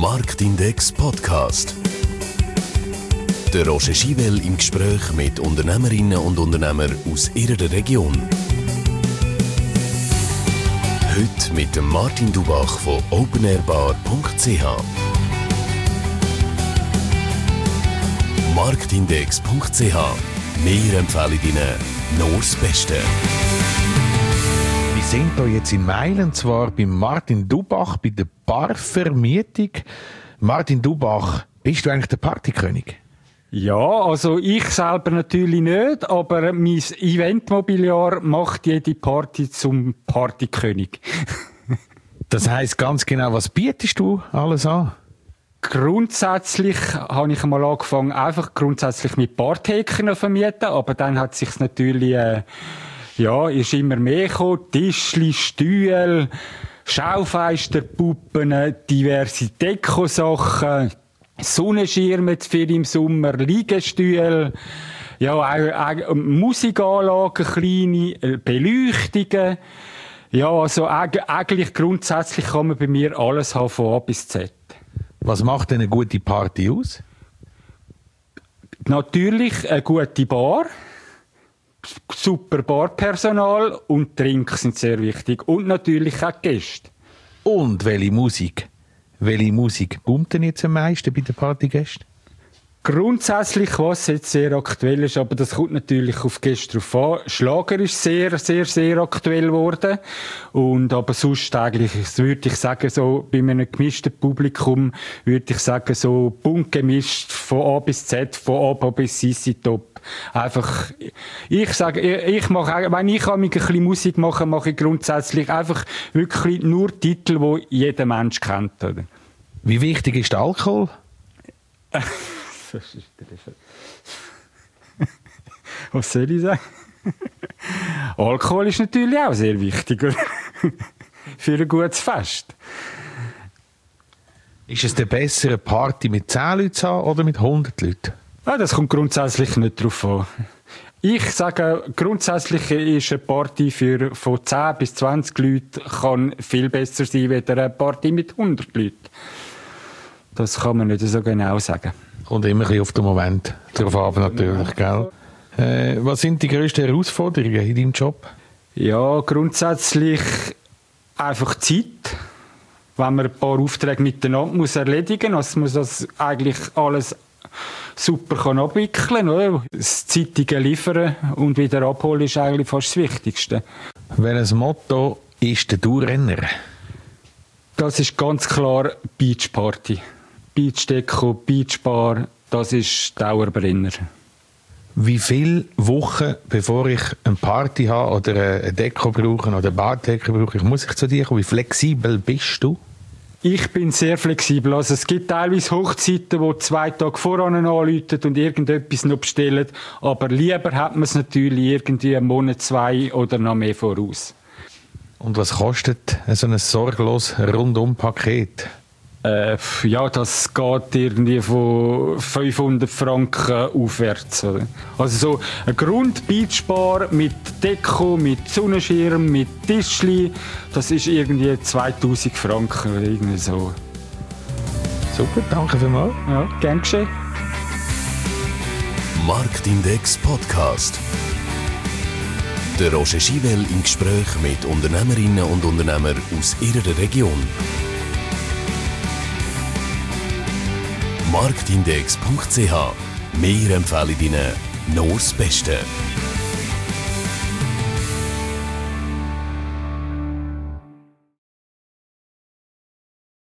Marktindex Podcast. Der Roger Schivell im Gespräch mit Unternehmerinnen und Unternehmern aus ihrer Region. Heute mit dem Martin Dubach von openairbar.ch. Marktindex.ch. Wir empfehlen Ihnen nur das Beste. Wir sind hier jetzt in Meilen, zwar bei Martin Dubach, bei der Barvermietung. Martin Dubach, bist du eigentlich der Partykönig? Ja, also ich selber natürlich nicht, aber mein Eventmobiliar macht jede Party zum Partykönig. Das heisst ganz genau, was bietest du alles an? Grundsätzlich habe ich einmal angefangen, einfach grundsätzlich mit Bartheken zu vermieten, aber dann hat sich's natürlich, ist immer mehr gekommen. Tischli, Stühle, Schaufensterpuppen, diverse Dekosachen, Sonnenschirme für im Sommer, Liegestühle, ja, auch Musikanlagen, kleine Beleuchtungen. Ja, also eigentlich grundsätzlich kann man bei mir alles haben, von A bis Z. Was macht denn eine gute Party aus? Natürlich eine gute Bar, super Barpersonal und Trinks sind sehr wichtig. Und natürlich auch Gäste. Und welche Musik? Welche Musik boomt denn jetzt am meisten bei den Partygästen? Grundsätzlich, was jetzt sehr aktuell ist, aber das kommt natürlich auf Gäste drauf an. Schlager ist sehr, sehr, sehr aktuell geworden. Und aber sonst eigentlich, würde ich sagen, so bei einem gemischten Publikum, würde ich sagen, so bunt gemischt von A bis Z, von ABBA bis CC Top. Einfach, ich sage, ich mache, wenn ich ein bisschen Musik mache, mache ich grundsätzlich einfach wirklich nur Titel, die jeder Mensch kennt, oder? Wie wichtig ist der Alkohol? Was soll ich sagen? Alkohol ist natürlich auch sehr wichtig, oder? Für ein gutes Fest. Ist es denn besser, eine Party mit 10 Leuten zu haben oder mit 100 Leuten? Ja, das kommt grundsätzlich nicht drauf an. Ich sage, grundsätzlich ist eine Party von 10 bis 20 Leuten kann viel besser sein als eine Party mit 100 Leuten. Das kann man nicht so genau sagen. Kommt immer ein bisschen auf den Moment drauf ab, natürlich, gell? Was sind die grössten Herausforderungen in deinem Job? Ja, grundsätzlich einfach Zeit. Wenn man ein paar Aufträge miteinander muss erledigen muss, muss das eigentlich alles super kann abwickeln, oder? Das zeitige Liefern und wieder abholen ist eigentlich fast das Wichtigste. Welches Motto ist der Dauerrenner? Das ist ganz klar Beachparty. Beachdeko, Beachbar, das ist Dauerbrenner. Wie viele Wochen, bevor ich eine Party habe oder eine Deko brauche oder eine Bardecke brauche, muss ich zu dir kommen? Wie flexibel bist du? Ich bin sehr flexibel. Also es gibt teilweise Hochzeiten, wo 2 Tage voran anrufen und irgendetwas noch bestellen. Aber lieber hat man es natürlich irgendwie einen Monat, 2 oder noch mehr voraus. Und was kostet so ein sorglos Rundum-Paket? Ja, das geht irgendwie von 500 Franken aufwärts. Oder? Also so ein Grund-Beachbar mit Deko, mit Sonnenschirm, mit Tischli, das ist irgendwie 2000 Franken oder irgendwie so. Super, danke vielmals. Ja, gern geschehen. Marktindex Podcast. Der Roger Schivell im Gespräch mit Unternehmerinnen und Unternehmern aus ihrer Region. Marktindex.ch. Wir empfehlen Ihnen nur das Beste.